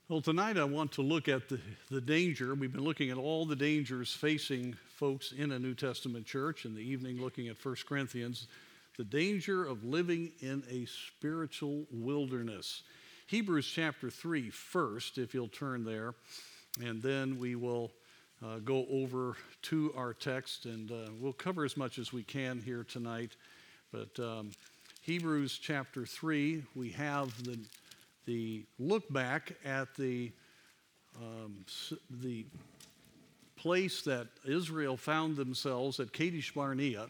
Well, tonight I want to look at the danger. We've been looking at all the dangers facing folks in a New Testament church. In the evening, looking at 1 Corinthians, the danger of living in a spiritual wilderness. Hebrews chapter 3 first, if you'll turn there, and then we will go over to our text, and we'll cover as much as we can here tonight. But Hebrews chapter 3, we have the look back at the place that Israel found themselves at Kadesh Barnea,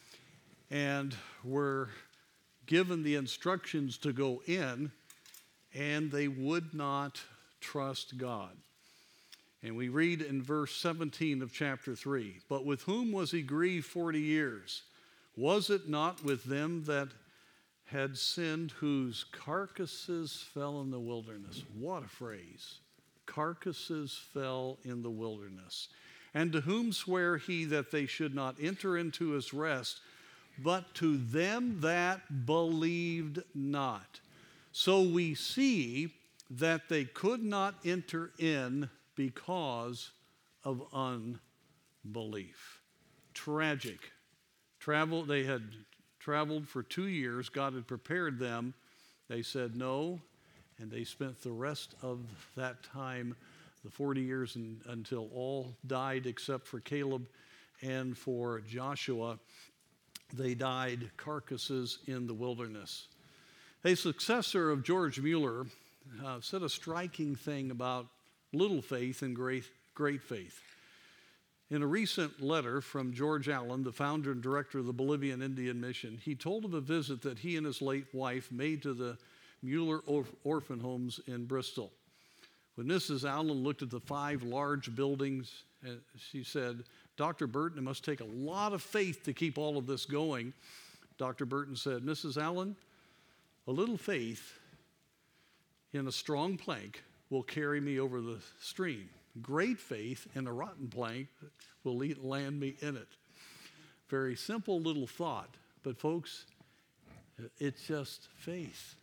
and were given the instructions to go in, and they would not trust God. And we read in verse 17 of chapter 3, "But with whom was he grieved 40 years? Was it not with them that had sinned, whose carcasses fell in the wilderness?" What a phrase. Carcasses fell in the wilderness. "And to whom sware he that they should not enter into his rest, but to them that believed not? So we see that they could not enter in because of unbelief." Tragic. They had traveled for 2 years. God had prepared them. They said no, and they spent the rest of that time, the 40 years until all died except for Caleb and for Joshua. They died carcasses in the wilderness. A successor of George Mueller said a striking thing about little faith and great faith. In a recent letter from George Allen, the founder and director of the Bolivian Indian Mission, he told of a visit that he and his late wife made to the Mueller orphan homes in Bristol. When Mrs. Allen looked at the 5 large buildings, she said, "Dr. Burton, it must take a lot of faith to keep all of this going." Dr. Burton said, "Mrs. Allen, a little faith in a strong plank will carry me over the stream. Great faith in a rotten plank will land me in it." Very simple little thought, but folks, it's just faith.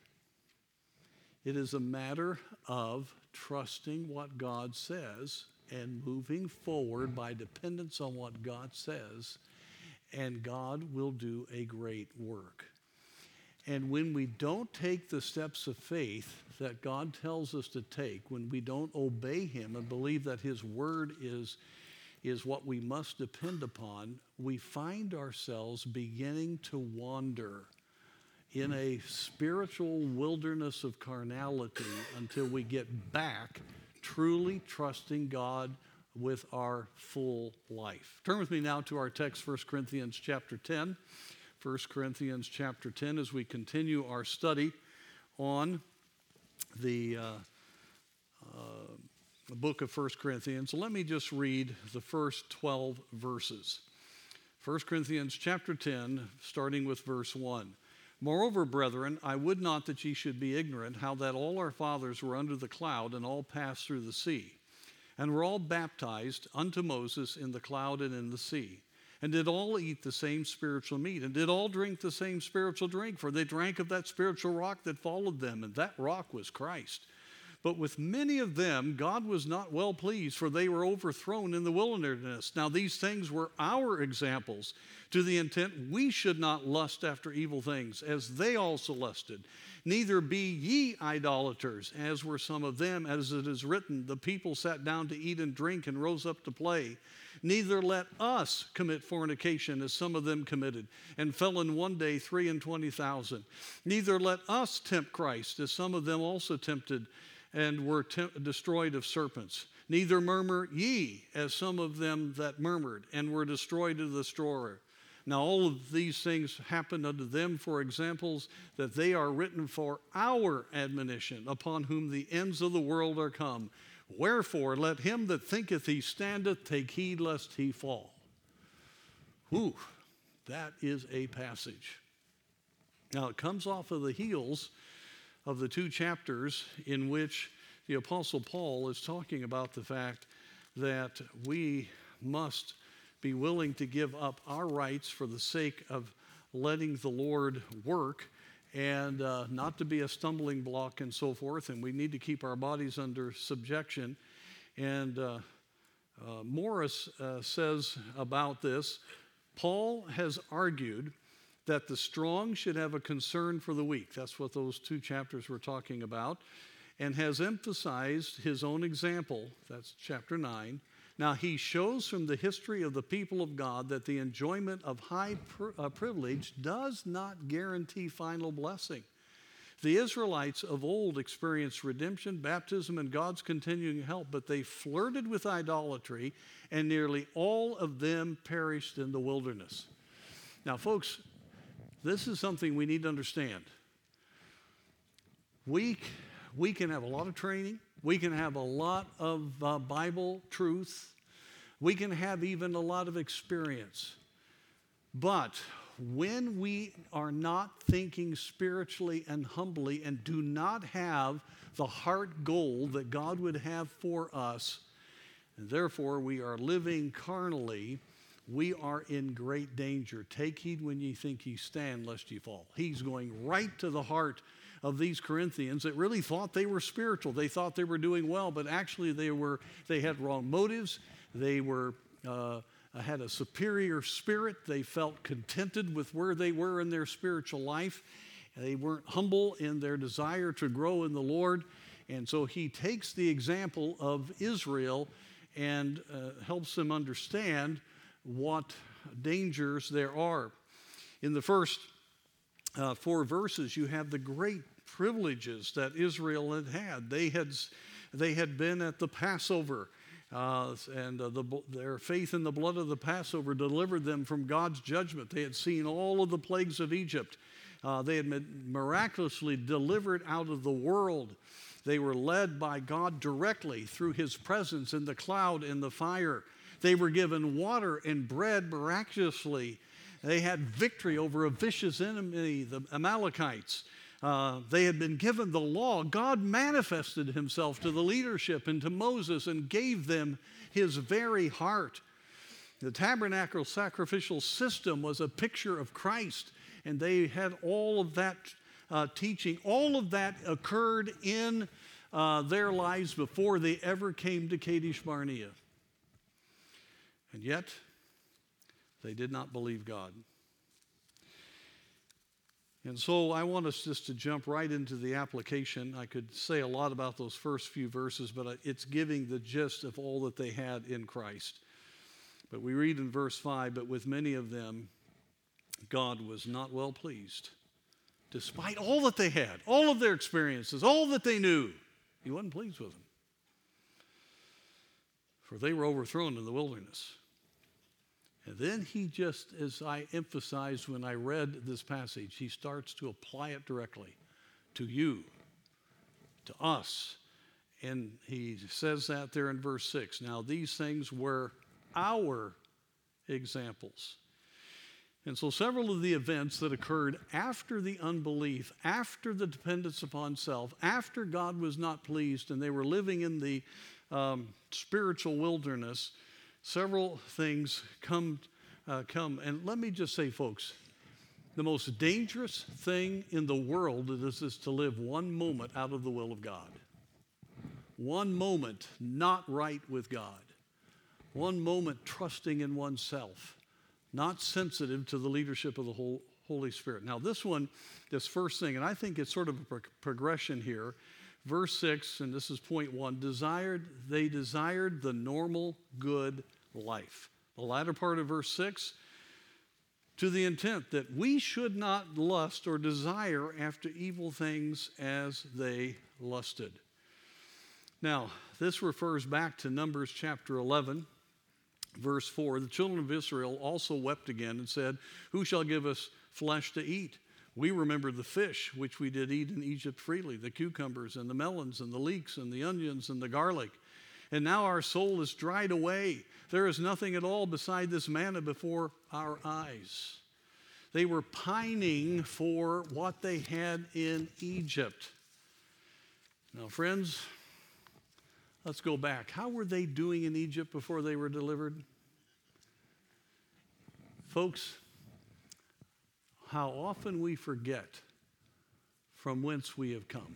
It is a matter of trusting what God says and moving forward by dependence on what God says, and God will do a great work. And when we don't take the steps of faith that God tells us to take, when we don't obey Him and believe that His word is what we must depend upon, we find ourselves beginning to wander in a spiritual wilderness of carnality until we get back truly trusting God with our full life. Turn with me now to our text, 1 Corinthians chapter 10. 1 Corinthians chapter 10, as we continue our study on the book of 1 Corinthians. Let me just read the first 12 verses. 1 Corinthians chapter 10, starting with verse 1. "Moreover, brethren, I would not that ye should be ignorant how that all our fathers were under the cloud and all passed through the sea, and were all baptized unto Moses in the cloud and in the sea, and did all eat the same spiritual meat, and did all drink the same spiritual drink, for they drank of that spiritual rock that followed them, and that rock was Christ. But with many of them God was not well pleased, for they were overthrown in the wilderness. Now these things were our examples, to the intent we should not lust after evil things, as they also lusted. Neither be ye idolaters, as were some of them, as it is written, the people sat down to eat and drink and rose up to play. Neither let us commit fornication, as some of them committed, and fell in one day 23,000. Neither let us tempt Christ, as some of them also tempted, and were destroyed of serpents. Neither murmur ye, as some of them that murmured, and were destroyed of the destroyer. Now all of these things happened unto them for examples, that they are written for our admonition, upon whom the ends of the world are come. Wherefore let him that thinketh he standeth take heed lest he fall." Whew, that is a passage. Now it comes off of the heels of the 2 chapters in which the Apostle Paul is talking about the fact that we must be willing to give up our rights for the sake of letting the Lord work and not to be a stumbling block and so forth. And we need to keep our bodies under subjection. And Morris says about this, Paul has argued that the strong should have a concern for the weak. That's what those 2 chapters were talking about. And has emphasized his own example. That's chapter 9. Now, he shows from the history of the people of God that the enjoyment of high privilege does not guarantee final blessing. The Israelites of old experienced redemption, baptism, and God's continuing help, but they flirted with idolatry, and nearly all of them perished in the wilderness. Now, folks, this is something we need to understand. We can have a lot of training. We can have a lot of Bible truth. We can have even a lot of experience. But when we are not thinking spiritually and humbly and do not have the heart goal that God would have for us, and therefore we are living carnally, we are in great danger. Take heed when ye think ye stand, lest ye fall. He's going right to the heart of these Corinthians that really thought they were spiritual. They thought they were doing well, but actually they had wrong motives. They had a superior spirit. They felt contented with where they were in their spiritual life. They weren't humble in their desire to grow in the Lord. And so he takes the example of Israel and helps them understand what dangers there are. In the first 4 verses, you have the great privileges that Israel had. They had been at the Passover, and their faith in the blood of the Passover delivered them from God's judgment. They had seen all of the plagues of Egypt. They had been miraculously delivered out of the world. They were led by God directly through his presence in the cloud and the fire. They were given water and bread miraculously. They had victory over a vicious enemy, the Amalekites. They had been given the law. God manifested himself to the leadership and to Moses and gave them his very heart. The tabernacle sacrificial system was a picture of Christ, and they had all of that teaching. All of that occurred in their lives before they ever came to Kadesh Barnea. And yet, they did not believe God. And so I want us just to jump right into the application. I could say a lot about those first few verses, but it's giving the gist of all that they had in Christ. But we read in verse 5, but with many of them, God was not well pleased. Despite all that they had, all of their experiences, all that they knew, he wasn't pleased with them. For they were overthrown in the wilderness. And then he just, as I emphasized when I read this passage, he starts to apply it directly to you, to us. And he says that there in verse 6. Now these things were our examples. And so several of the events that occurred after the unbelief, after the dependence upon self, after God was not pleased and they were living in the spiritual wilderness, several things come. And let me just say, folks, the most dangerous thing in the world is to live one moment out of the will of God. One moment not right with God. One moment trusting in oneself, not sensitive to the leadership of the Holy Spirit. Now this first thing, and I think it's sort of a progression here. Verse 6, and this is point 1, they desired the normal good life. The latter part of verse 6, to the intent that we should not lust or desire after evil things as they lusted. Now, this refers back to Numbers chapter 11, verse 4. The children of Israel also wept again and said, who shall give us flesh to eat? We remember the fish which we did eat in Egypt freely, the cucumbers and the melons and the leeks and the onions and the garlic. And now our soul is dried away. There is nothing at all beside this manna before our eyes. They were pining for what they had in Egypt. Now, friends, let's go back. How were they doing in Egypt before they were delivered? Folks, how often we forget from whence we have come.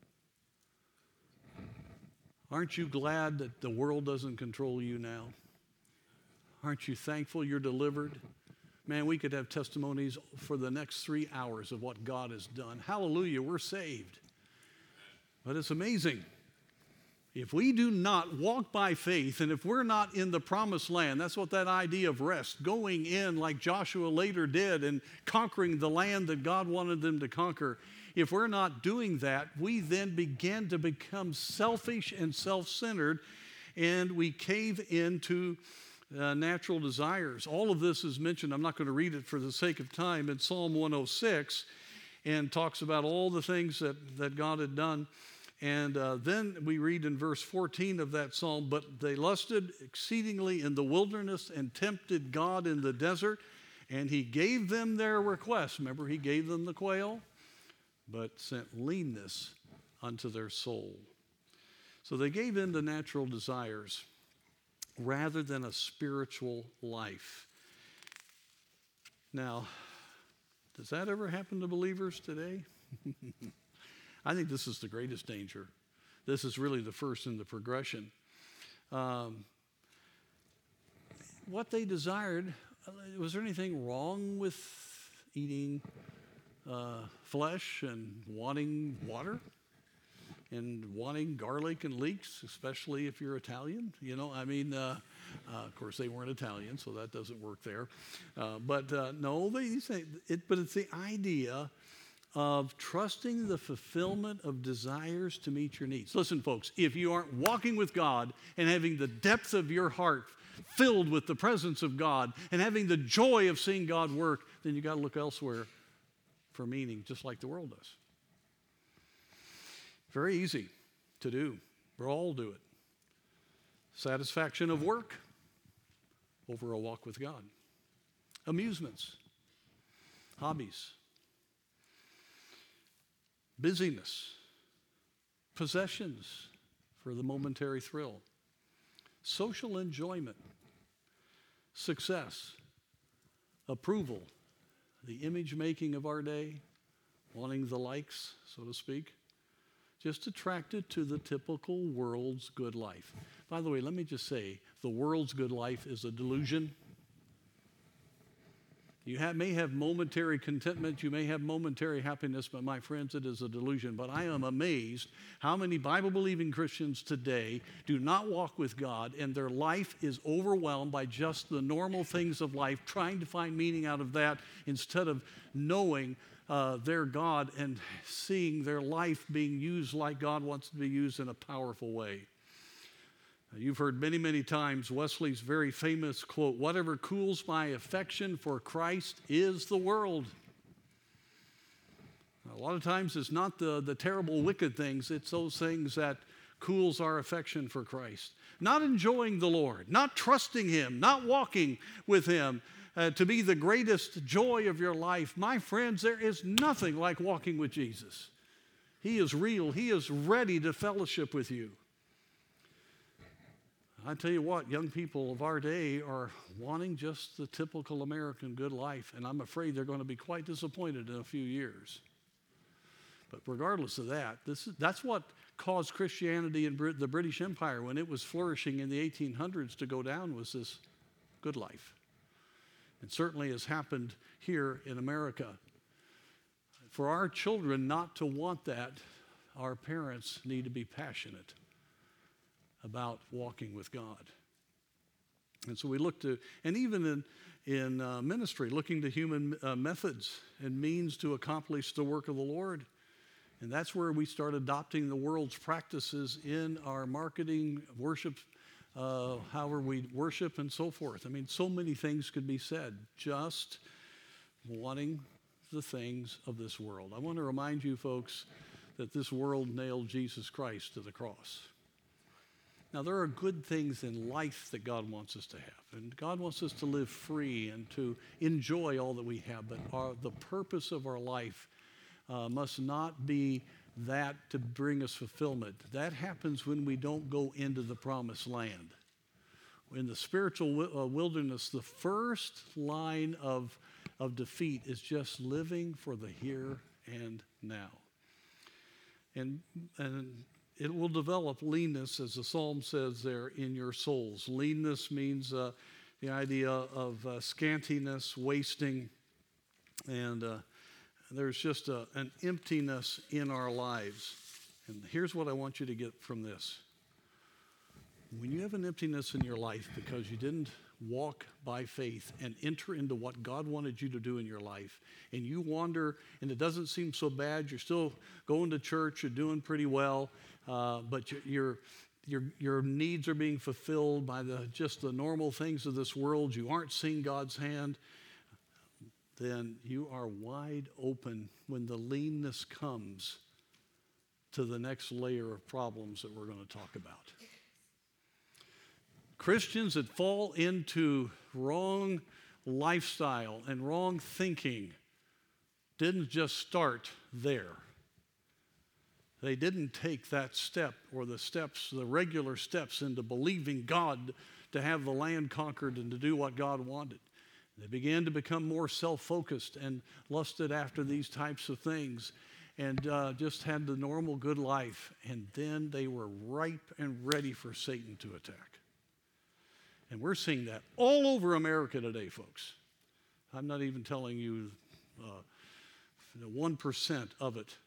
Aren't you glad that the world doesn't control you now? Aren't you thankful you're delivered? Man, we could have testimonies for the next 3 hours of what God has done. Hallelujah, we're saved. But it's amazing. If we do not walk by faith, and if we're not in the promised land, that's what that idea of rest, going in like Joshua later did and conquering the land that God wanted them to conquer, if we're not doing that, we then begin to become selfish and self-centered, and we cave into natural desires. All of this is mentioned, I'm not going to read it for the sake of time, in Psalm 106, and talks about all the things that God had done. And then we read in verse 14 of that psalm, but they lusted exceedingly in the wilderness and tempted God in the desert, and he gave them their request. Remember, he gave them the quail, but sent leanness unto their soul. So they gave in to natural desires rather than a spiritual life. Now, does that ever happen to believers today? I think this is the greatest danger. This is really the first in the progression. What they desired, was there anything wrong with eating flesh and wanting water and wanting garlic and leeks, especially if you're Italian? You know, I mean, of course they weren't Italian, so that doesn't work there. But it's the idea of trusting the fulfillment of desires to meet your needs. Listen, folks, if you aren't walking with God and having the depth of your heart filled with the presence of God and having the joy of seeing God work, then you got to look elsewhere for meaning, just like the world does. Very easy to do. We'll all do it. Satisfaction of work over a walk with God. Amusements, hobbies, busyness, possessions for the momentary thrill, social enjoyment, success, approval, the image making of our day, wanting the likes, so to speak, just attracted to the typical world's good life. By the way, let me just say, the world's good life is a delusion. You may have momentary contentment, you may have momentary happiness, but my friends, it is a delusion. But I am amazed how many Bible-believing Christians today do not walk with God, and their life is overwhelmed by just the normal things of life, trying to find meaning out of that instead of knowing their God and seeing their life being used like God wants to be used in a powerful way. You've heard many, many times Wesley's very famous quote, "Whatever cools my affection for Christ is the world." A lot of times it's not the terrible, wicked things. It's those things that cools our affection for Christ. Not enjoying the Lord, not trusting Him, not walking with Him to be the greatest joy of your life. My friends, there is nothing like walking with Jesus. He is real. He is ready to fellowship with you. I tell you what, young people of our day are wanting just the typical American good life, and I'm afraid they're going to be quite disappointed in a few years. But regardless of that, that's what caused Christianity in the British Empire, when it was flourishing in the 1800s, to go down, was this good life. It certainly has happened here in America. For our children not to want that, our parents need to be passionate about walking with God. And so we look to, and even in ministry, looking to human methods and means to accomplish the work of the Lord. And that's where we start adopting the world's practices in our marketing, worship, however we worship and so forth. I mean, so many things could be said, just wanting the things of this world. I want to remind you folks that this world nailed Jesus Christ to the cross. Now, there are good things in life that God wants us to have, and God wants us to live free and to enjoy all that we have, but the purpose of our life must not be that to bring us fulfillment. That happens when we don't go into the promised land. In the spiritual wilderness, the first line of defeat is just living for the here and now. and it will develop leanness, as the psalm says there, in your souls. Leanness means the idea of scantiness, wasting, and there's just an emptiness in our lives. And here's what I want you to get from this. When you have an emptiness in your life because you didn't walk by faith and enter into what God wanted you to do in your life, and you wander and it doesn't seem so bad, you're still going to church, you're doing pretty well, but your needs are being fulfilled by just the normal things of this world, you aren't seeing God's hand, then you are wide open when the leanness comes to the next layer of problems that we're going to talk about. Christians that fall into wrong lifestyle and wrong thinking didn't just start there. They didn't take that step or the regular steps into believing God to have the land conquered and to do what God wanted. They began to become more self-focused and lusted after these types of things and just had the normal good life. And then they were ripe and ready for Satan to attack. And we're seeing that all over America today, folks. I'm not even telling you 1% of it.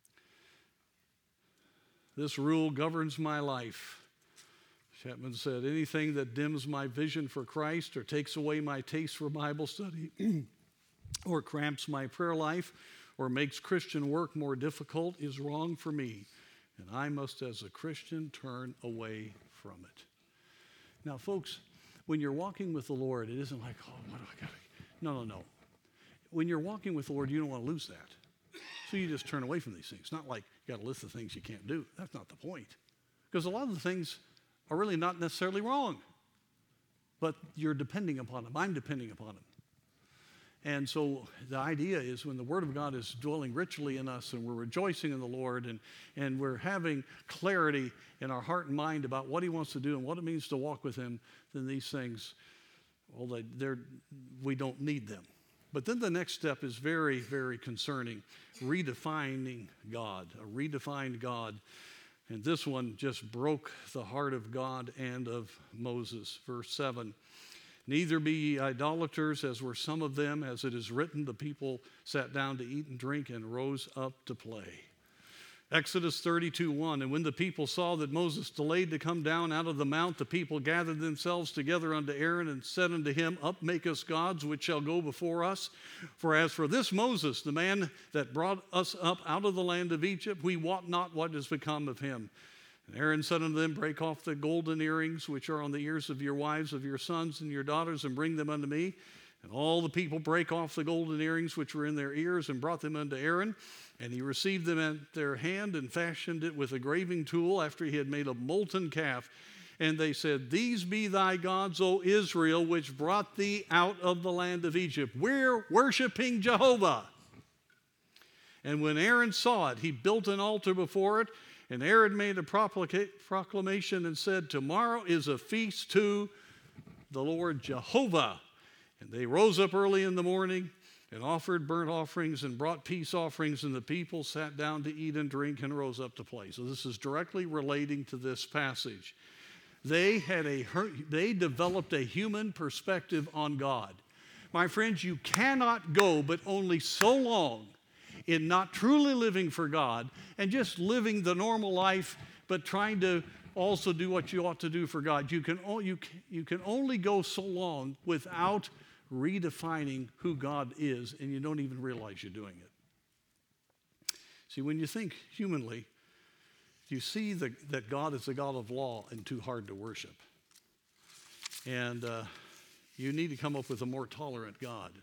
This rule governs my life. Chapman said, anything that dims my vision for Christ or takes away my taste for Bible study or cramps my prayer life or makes Christian work more difficult is wrong for me. And I must, as a Christian, turn away from it. Now, folks, when you're walking with the Lord, it isn't like, oh, what do I got to... No. When you're walking with the Lord, you don't want to lose that. So you just turn away from these things. Not like you got a list of things you can't do. That's not the point. Because a lot of the things are really not necessarily wrong. But you're depending upon them. I'm depending upon them. And so the idea is when the Word of God is dwelling richly in us and we're rejoicing in the Lord and we're having clarity in our heart and mind about what He wants to do and what it means to walk with Him, then these things, well, we don't need them. But then the next step is very, very concerning, redefining God, a redefined God. And this one just broke the heart of God and of Moses. Verse 7. Neither be ye idolaters, as were some of them, as it is written, the people sat down to eat and drink and rose up to play. Exodus 32:1, and when the people saw that Moses delayed to come down out of the mount, the people gathered themselves together unto Aaron and said unto him, Up, make us gods, which shall go before us. For as for this Moses, the man that brought us up out of the land of Egypt, we wot not what is become of him. And Aaron said unto them, Break off the golden earrings which are on the ears of your wives, of your sons and your daughters, and bring them unto me. And all the people brake off the golden earrings which were in their ears, and brought them unto Aaron. And he received them at their hand, and fashioned it with a graving tool, after he had made a molten calf. And they said, These be thy gods, O Israel, which brought thee out of the land of Egypt. We're worshiping Jehovah. And when Aaron saw it, he built an altar before it. And Aaron made a proclamation and said, Tomorrow is a feast to the Lord Jehovah. And they rose up early in the morning and offered burnt offerings and brought peace offerings, and the people sat down to eat and drink and rose up to play. So this is directly relating to this passage. They developed a human perspective on God. My friends, you cannot go but only so long in not truly living for God and just living the normal life, but trying to also do what you ought to do for God. You can only go so long without redefining who God is, and you don't even realize you're doing it. See, when you think humanly, you see that God is a God of law and too hard to worship. And you need to come up with a more tolerant God.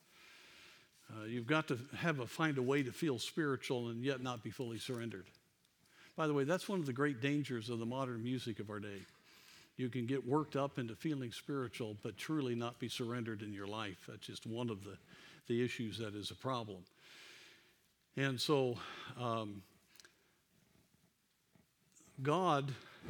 You've got to find a way to feel spiritual and yet not be fully surrendered. By the way, that's one of the great dangers of the modern music of our day. You can get worked up into feeling spiritual, but truly not be surrendered in your life. That's just one of the issues that is a problem. And so, God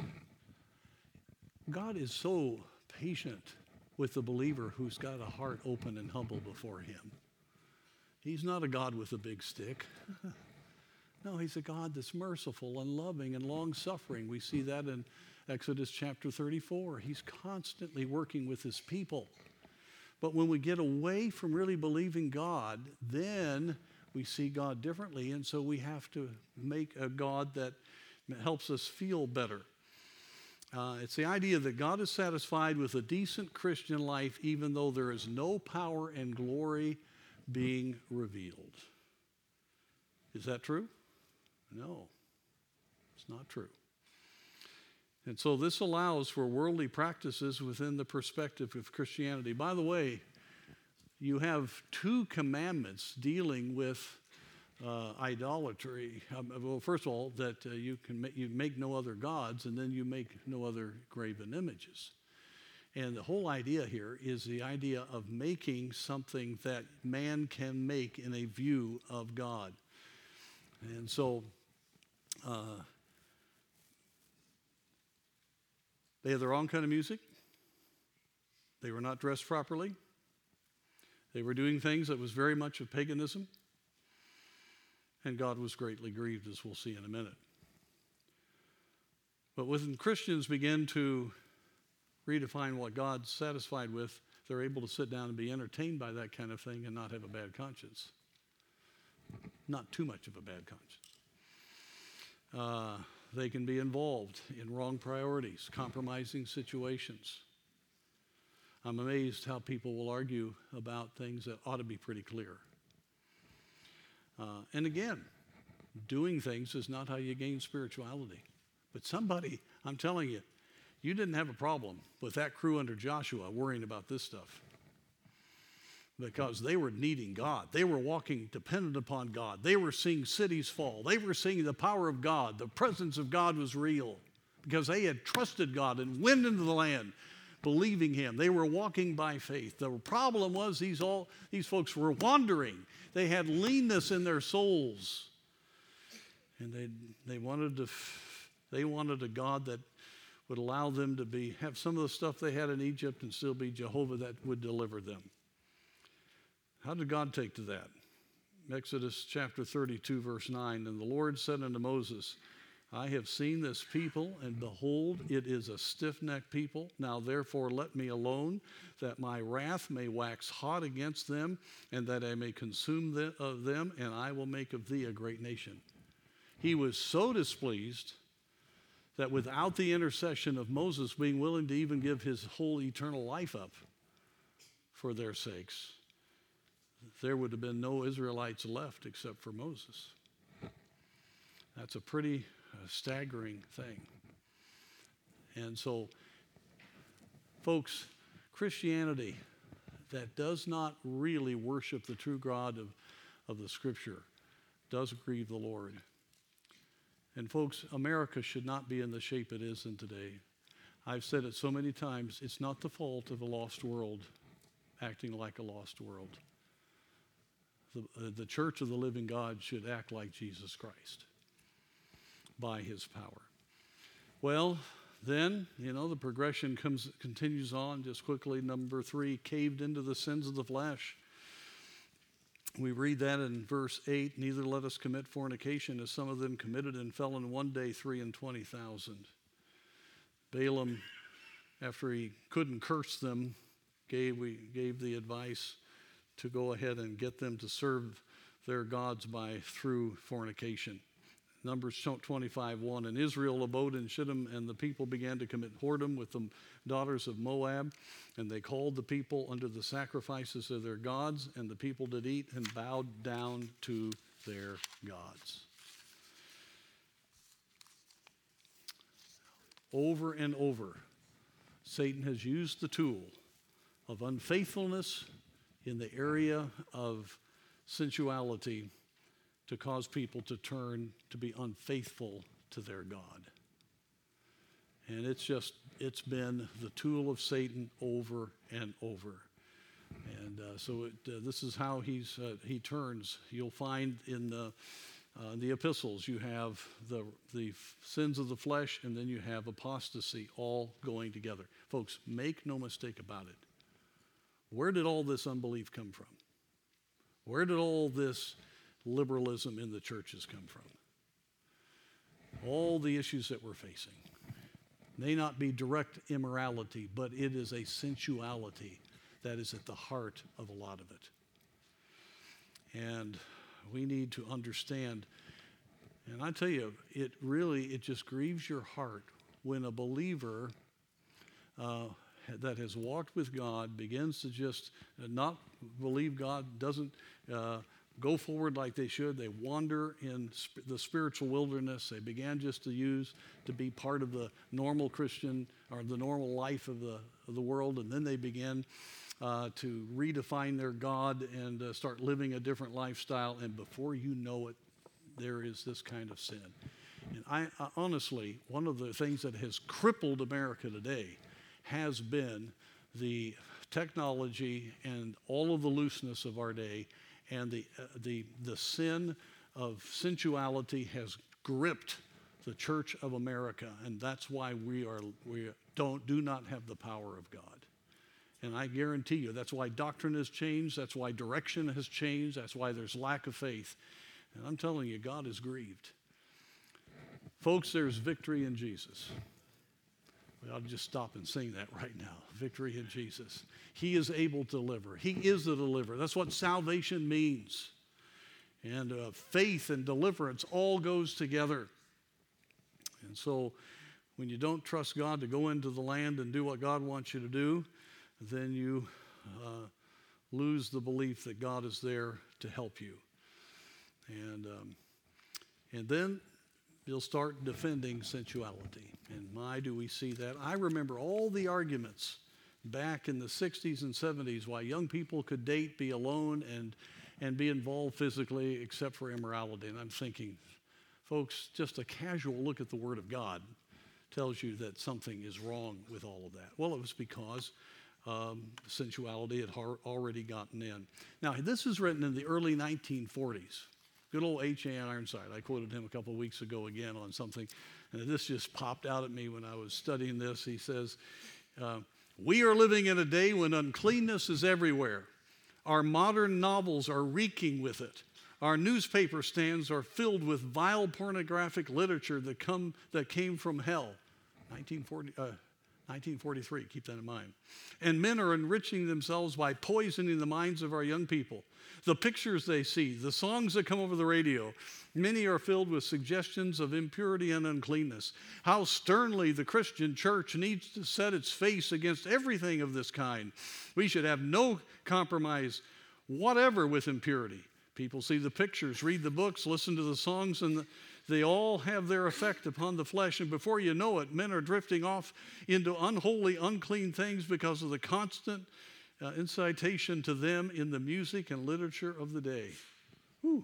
is so patient with the believer who's got a heart open and humble before Him. He's not a God with a big stick. No, he's a God that's merciful and loving and long-suffering. We see that in Exodus chapter 34. He's constantly working with his people. But when we get away from really believing God, then we see God differently, and so we have to make a God that helps us feel better. It's the idea that God is satisfied with a decent Christian life even though there is no power and glory being revealed. Is that true? No, it's not true. And so this allows for worldly practices within the perspective of Christianity. By the way, you have two commandments dealing with idolatry. Well, first of all, that you make no other gods, and then you make no other graven images. And the whole idea here is the idea of making something that man can make in a view of God. And so they had the wrong kind of music. They were not dressed properly. They were doing things that was very much of paganism. And God was greatly grieved, as we'll see in a minute. But when Christians begin to redefine what God's satisfied with, they're able to sit down and be entertained by that kind of thing and not have a bad conscience. Not too much of a bad conscience. They can be involved in wrong priorities, compromising situations. I'm amazed how people will argue about things that ought to be pretty clear. And again, doing things is not how you gain spirituality. But somebody, I'm telling you, you didn't have a problem with that crew under Joshua worrying about this stuff. Because they were needing God. They were walking dependent upon God. They were seeing cities fall. They were seeing the power of God. The presence of God was real because they had trusted God and went into the land believing him. They were walking by faith. The problem was these folks were wandering. They had leanness in their souls. And they wanted a God that would allow them to have some of the stuff they had in Egypt and still be Jehovah that would deliver them. How did God take to that? Exodus chapter 32, verse 9, and the Lord said unto Moses, I have seen this people, and behold, it is a stiff-necked people. Now therefore let me alone, that my wrath may wax hot against them, and that I may consume them, and I will make of thee a great nation. He was so displeased that without the intercession of Moses being willing to even give his whole eternal life up for their sakes, there would have been no Israelites left except for Moses. That's a pretty staggering thing. And so, folks, Christianity that does not really worship the true God of the Scripture does grieve the Lord. And folks, America should not be in the shape it is in today. I've said it so many times, it's not the fault of a lost world acting like a lost world. The church of the living God should act like Jesus Christ by his power. Well, then, the progression continues on just quickly. Number 3, caved into the sins of the flesh. We read that in verse 8, neither let us commit fornication as some of them committed and fell in one day 320,000. Balaam, after he couldn't curse them, gave the advice to go ahead and get them to serve their gods through fornication. Numbers 25:1, and Israel abode in Shittim, and the people began to commit whoredom with the daughters of Moab, and they called the people unto the sacrifices of their gods, and the people did eat and bowed down to their gods. Over and over, Satan has used the tool of unfaithfulness in the area of sensuality to cause people to turn to be unfaithful to their God. And it's been the tool of Satan over and over. And this is how he turns. You'll find in the epistles, you have the sins of the flesh, and then you have apostasy all going together. Folks, make no mistake about it. Where did all this unbelief come from? Where did all this liberalism in the churches come from? all the issues that we're facing. May not be direct immorality, but it is a sensuality that is at the heart of a lot of it. And we need to understand, and I tell you, it just grieves your heart when a believer that has walked with God begins to just not believe God, doesn't go forward like they should. They wander in the spiritual wilderness. They began just to be part of the normal Christian or the normal life of the world, and then they begin to redefine their God and start living a different lifestyle. And before you know it, there is this kind of sin. And I honestly, one of the things that has crippled America today has been the technology and all of the looseness of our day, and the sin of sensuality has gripped the Church of America, and that's why we do not have the power of God. And I guarantee you, that's why doctrine has changed, that's why direction has changed, that's why there's lack of faith. And I'm telling you, God is grieved. Folks, there's victory in Jesus. We ought to just stop and sing that right now. Victory in Jesus. He is able to deliver. He is the deliverer. That's what salvation means. And faith and deliverance all goes together. And so when you don't trust God to go into the land and do what God wants you to do, then you lose the belief that God is there to help you. And then you'll start defending sensuality. And my, do we see that. I remember all the arguments back in the 60s and 70s why young people could date, be alone, and be involved physically except for immorality. And I'm thinking, folks, just a casual look at the Word of God tells you that something is wrong with all of that. Well, it was because sensuality had already gotten in. Now, this is written in the early 1940s. Good old H.A. Ironside. I quoted him a couple of weeks ago again on something, and this just popped out at me when I was studying this. He says, we are living in a day when uncleanness is everywhere. Our modern novels are reeking with it. Our newspaper stands are filled with vile pornographic literature that came from hell. 1943, keep that in mind. And men are enriching themselves by poisoning the minds of our young people. The pictures they see, the songs that come over the radio, many are filled with suggestions of impurity and uncleanness. How sternly the Christian church needs to set its face against everything of this kind. We should have no compromise whatever with impurity. People see the pictures, read the books, listen to the songs, and they all have their effect upon the flesh. And before you know it, men are drifting off into unholy, unclean things because of the constant incitation to them in the music and literature of the day. Whew.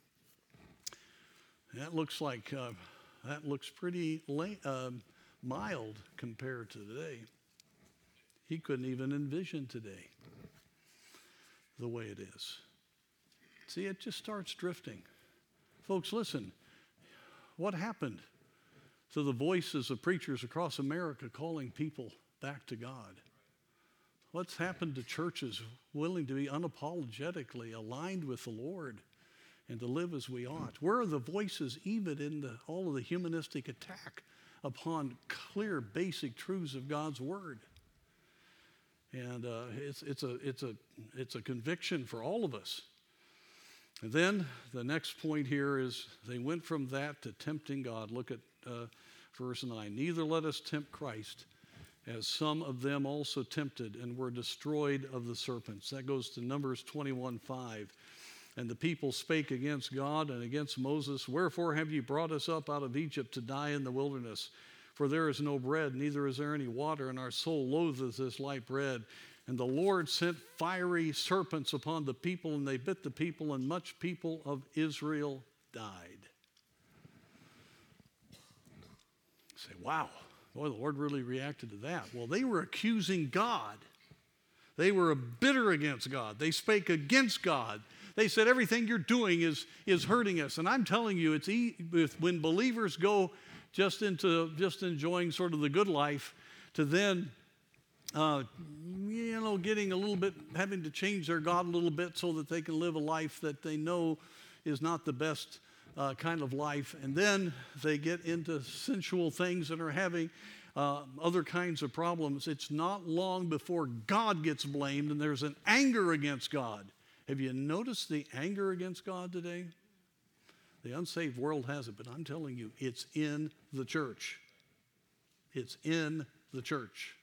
That looks pretty mild compared to today. He couldn't even envision today the way it is. See, it just starts drifting. Folks, listen. What happened to the voices of preachers across America calling people back to God? What's happened to churches willing to be unapologetically aligned with the Lord and to live as we ought? Where are the voices even in all of the humanistic attack upon clear, basic truths of God's Word? And it's a conviction for all of us. And then the next point here is they went from that to tempting God. Look at verse 9. Neither let us tempt Christ, as some of them also tempted and were destroyed of the serpents. That goes to Numbers 21:5. And the people spake against God and against Moses, wherefore have ye brought us up out of Egypt to die in the wilderness? For there is no bread, neither is there any water, and our soul loatheth this light bread. And the Lord sent fiery serpents upon the people, and they bit the people, and much people of Israel died. You say, wow, boy, the Lord really reacted to that. Well, they were accusing God. They were bitter against God. They spake against God. They said everything you're doing is hurting us. And I'm telling you, when believers go just enjoying sort of the good life, to then getting a little bit, having to change their God a little bit so that they can live a life that they know is not the best kind of life, and then they get into sensual things and are having other kinds of problems. It's not long before God gets blamed and there's an anger against God. Have you noticed the anger against God today? The unsaved world has it, but I'm telling you, it's in the church. It's in the church.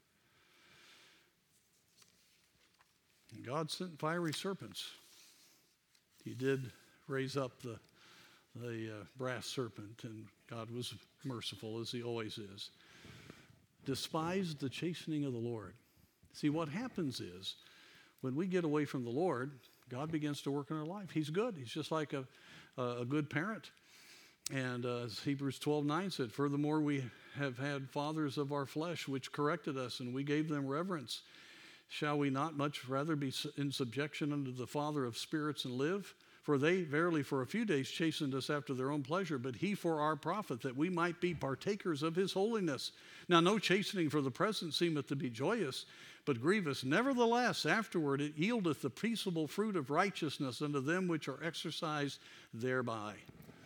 And God sent fiery serpents. He did raise up the brass serpent, and God was merciful, as he always is. Despised the chastening of the Lord. See, what happens is, when we get away from the Lord, God begins to work in our life. He's good. He's just like a good parent. And as Hebrews 12:9 said, furthermore, we have had fathers of our flesh which corrected us, and we gave them reverence. Shall we not much rather be in subjection unto the Father of spirits and live? For they verily for a few days chastened us after their own pleasure, but he for our profit, that we might be partakers of his holiness. Now no chastening for the present seemeth to be joyous, but grievous. Nevertheless, afterward it yieldeth the peaceable fruit of righteousness unto them which are exercised thereby.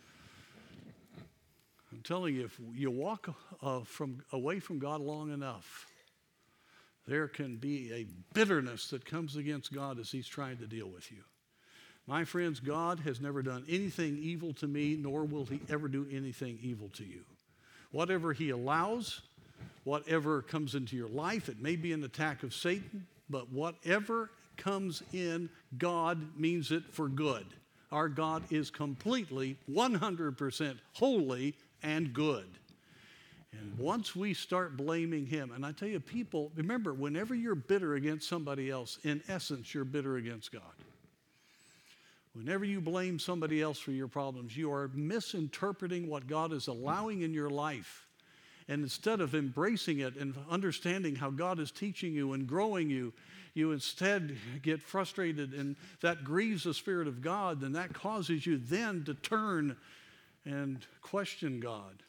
I'm telling you, if you walk away from God long enough, there can be a bitterness that comes against God as he's trying to deal with you. My friends, God has never done anything evil to me, nor will he ever do anything evil to you. Whatever he allows, whatever comes into your life, it may be an attack of Satan, but whatever comes in, God means it for good. Our God is completely, 100% holy and good. And once we start blaming him, and I tell you, people, remember, whenever you're bitter against somebody else, in essence, you're bitter against God. Whenever you blame somebody else for your problems, you are misinterpreting what God is allowing in your life. And instead of embracing it and understanding how God is teaching you and growing you, you instead get frustrated, and that grieves the Spirit of God, and that causes you then to turn and question God.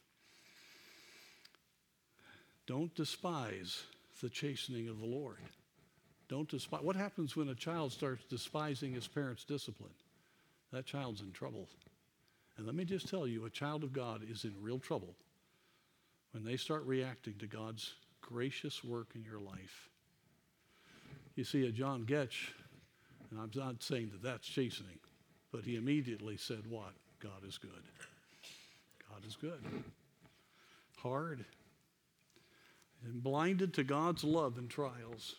Don't despise the chastening of the Lord. Don't despise. What happens when a child starts despising his parents' discipline? That child's in trouble. And let me just tell you, a child of God is in real trouble when they start reacting to God's gracious work in your life. You see, a John Getch, and I'm not saying that that's chastening, but he immediately said what? God is good. God is good. Hard. And blinded to God's love and trials.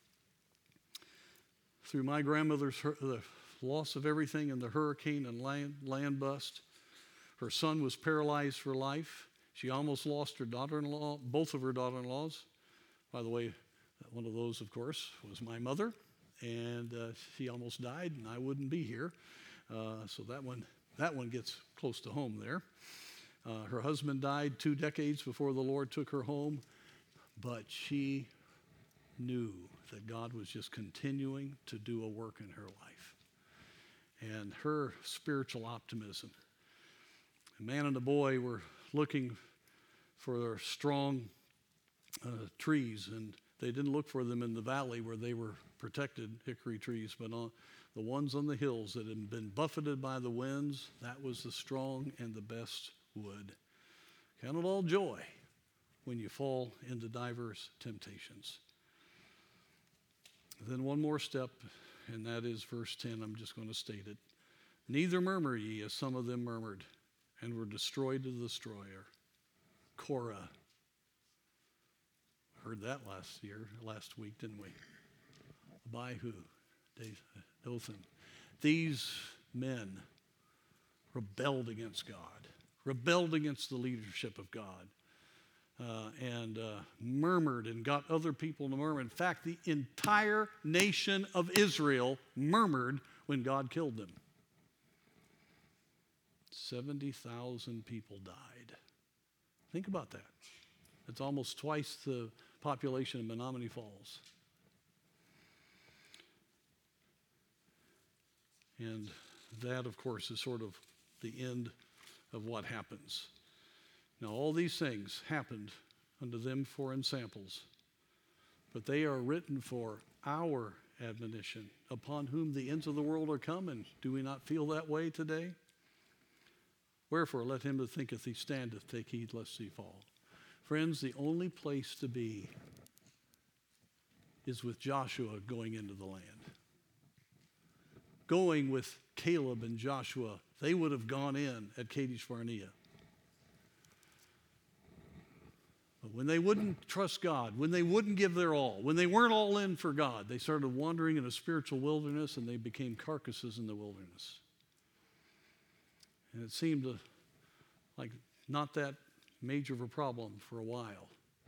Through my grandmother's the loss of everything in the hurricane and land bust, her son was paralyzed for life. She almost lost her daughter-in-law, both of her daughter-in-laws. By the way, one of those, of course, was my mother, and she almost died, and I wouldn't be here. So that one gets close to home there. Her husband died 2 decades before the Lord took her home, but she knew that God was just continuing to do a work in her life. And her spiritual optimism. A man and a boy were looking for strong trees, and they didn't look for them in the valley where they were protected hickory trees, but on the ones on the hills that had been buffeted by the winds. That was the strong and the best wood. Count it all joy when you fall into diverse temptations. Then one more step, and that is verse 10. I'm just going to state it. Neither murmur ye, as some of them murmured, and were destroyed to the destroyer. Korah. Heard that last week, didn't we? Abihu, Dathan. These men rebelled against God, rebelled against the leadership of God, and murmured and got other people to murmur. In fact, the entire nation of Israel murmured when God killed them. 70,000 people died. Think about that. It's almost twice the population of Menominee Falls. And that, of course, is sort of the end of what happens. Now, all these things happened unto them for ensamples, but they are written for our admonition, upon whom the ends of the world are come. And do we not feel that way today? Wherefore, let him that thinketh he standeth take heed lest he fall. Friends, the only place to be is with Joshua going into the land. Going with Caleb and Joshua, they would have gone in at Kadesh Barnea. But when they wouldn't trust God, when they wouldn't give their all, when they weren't all in for God, they started wandering in a spiritual wilderness, and they became carcasses in the wilderness. And it seemed like not that major of a problem for a while.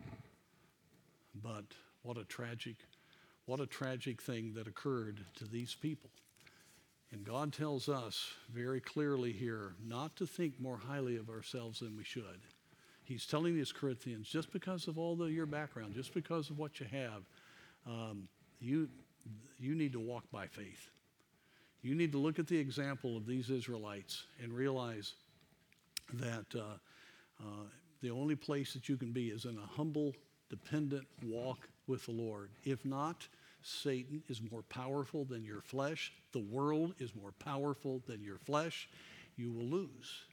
But what a tragic thing that occurred to these people. And God tells us very clearly here not to think more highly of ourselves than we should. He's telling these Corinthians, just because of all your background, just because of what you have, you need to walk by faith. You need to look at the example of these Israelites and realize that the only place that you can be is in a humble, dependent walk with the Lord. If not, Satan is more powerful than your flesh. The world is more powerful than your flesh. You will lose.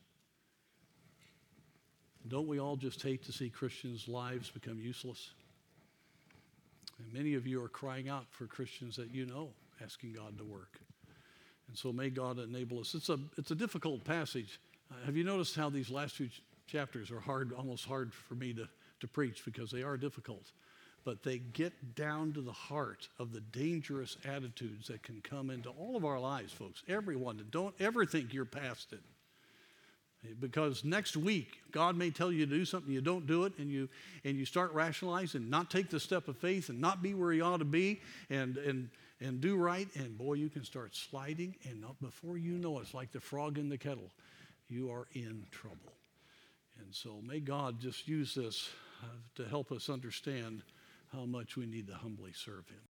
Don't we all just hate to see Christians' lives become useless? And many of you are crying out for Christians that you know, asking God to work. And so may God enable us. It's a difficult passage. Have you noticed how these last few chapters are hard, almost hard for me to preach because they are difficult? But they get down to the heart of the dangerous attitudes that can come into all of our lives, folks. Everyone. Don't ever think you're past it. Because next week, God may tell you to do something, you don't do it, and you start rationalizing, not take the step of faith and not be where you ought to be and do right, and boy, you can start sliding, and before you know it, it's like the frog in the kettle. You are in trouble. And so may God just use this to help us understand how much we need to humbly serve him.